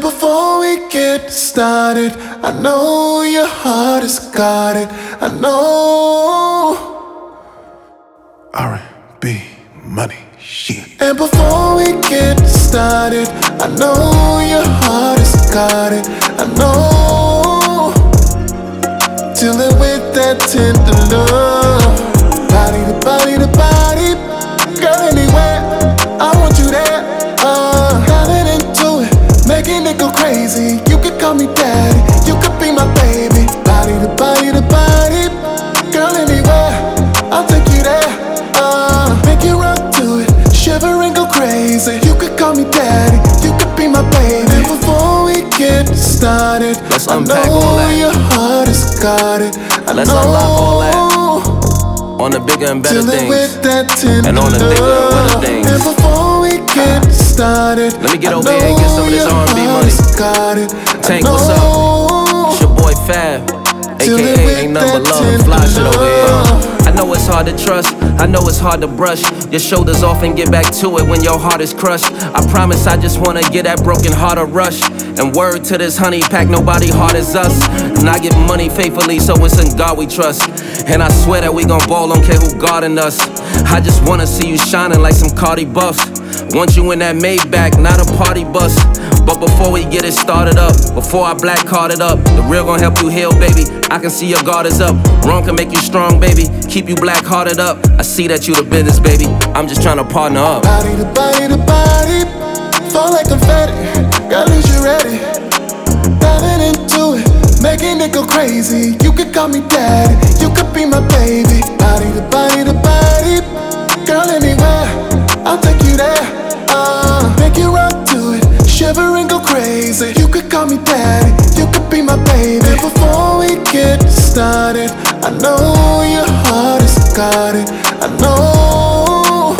before we get started, I know your heart has got it. I know R&B, money, shit. And before we get started, I know your heart has got it. I know dealing with that tender love, body to body to body, girl, anywhere I want you there. Diving into it, making it go crazy. You could call me daddy, you could be my baby. Body to body to body, girl, anywhere I'll take you there. Make you rock to it, shiver and go crazy. You could call me daddy, you could be my baby. And before we get started, let's I unpack know all that. your heart has got it. Let's unlock all that. On the bigger and better things, and on the thicker and wetter things. And before we get started, let me get over here and get some of this R&B money. Tank, what's up? It's your boy Fab, aka Ain't Nothing But Love and Fly shit over here. I know it's hard to trust, I know it's hard to brush your shoulders off and get back to it when your heart is crushed. I promise I just wanna get that broken heart a rush. And word to this honey pack, nobody hard as us. And I give money faithfully, so it's in God we trust. And I swear that we gon' ball, don't care who guarding us. I just wanna see you shining like some Cardi buffs. Want you in that Maybach, not a party bus. But before we get it started up, before I black card it up, the real gon' help you heal, baby. I can see your guard is up. Wrong can make you strong, baby. Keep you black hearted up. I see that you the business, baby. I'm just tryna partner up. Body to body to body, fall like confetti. Girl, is you ready? Diving into it, making it go crazy. You could call me daddy, you could be my baby. Body to body to body, girl, anywhere I'll take you there. Make you rock to it, shiver and go crazy. You could call me daddy, you could be my baby. And before we get started, I know your heart has got it. I know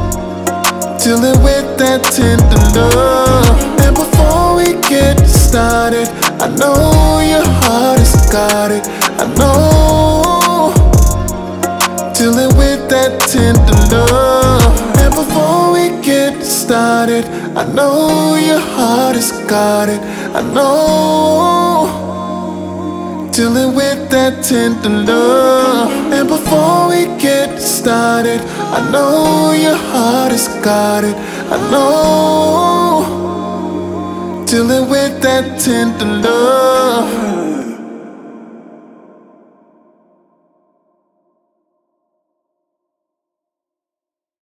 dealing with that tender love. And before we get started, I know your heart has got it. I know dealing with that tender love. And before we get started, I know your heart has got it. I know dealing with that tender love. And before we get started, I know your heart has got it. I know dealing with that tender love.